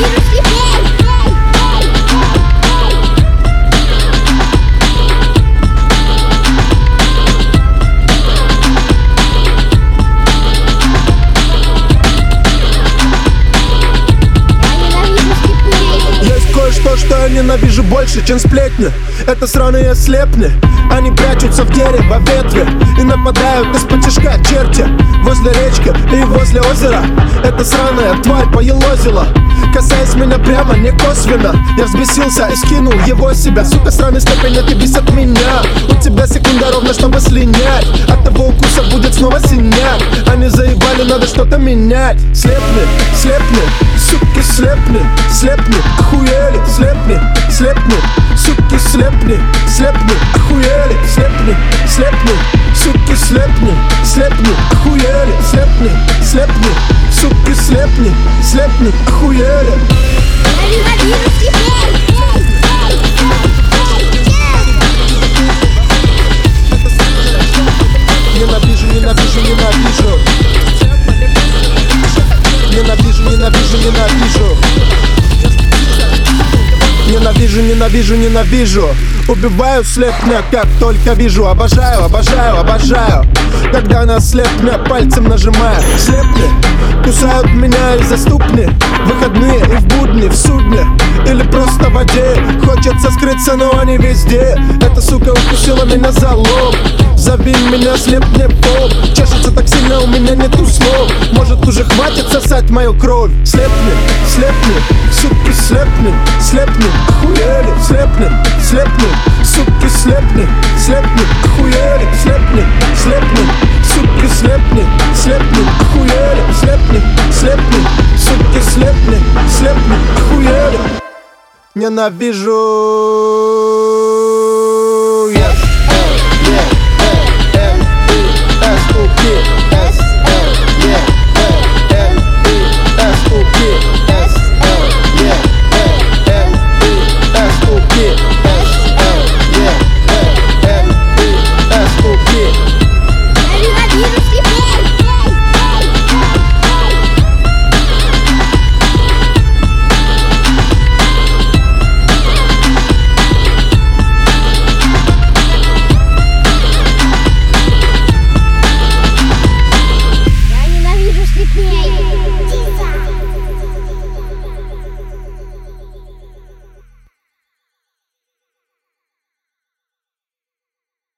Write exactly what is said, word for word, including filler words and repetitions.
То, что я ненавижу больше, чем сплетни, это сраные слепни. Они прячутся в дерево, ветви и нападают из-под тишка черти. Возле речки и возле озера эта сраная тварь поелозила, касаясь меня прямо, не косвенно. Я взбесился и скинул его с себя. Сука, сраный степень, отъебись от меня. У тебя секунда ровно, чтобы слинять. От того укуса будет снова синяк. Они заебали, надо что-то менять. Слепни, слепни, суки, слепни, слепни, охуели, слепни, слепни, суки, слепни, слепни, охуели, слепни, слепни, суки, слепни, слепни, охуели, слепни, слепни, суки, слепни, слепни, охуели. Ненавижу, ненавижу, ненавижу. Ненавижу, ненавижу, ненавижу. Ненавижу, ненавижу, ненавижу. Убиваю слепня, как только вижу. Обожаю, обожаю, обожаю, когда на слепня пальцем нажимаю. Слепни кусают меня из-за ступни. Выходные и в будни, в судне или просто в воде. Хочется скрыться, но они везде. Эта сука укусила меня за лоб. Зови меня слепни пол. Чешется так сильно, у меня нету слов. Может уже хватит сосать мою кровь. Слепни, слепни, суки, слепни, слепни, охуели, слепни, слепни, суки, слепни, слепни, охуели, слепни, слепни, суки, слепни, слепни, охуели, слепни, слепни, суки, слепни, слепни, охуели. Ненавижу.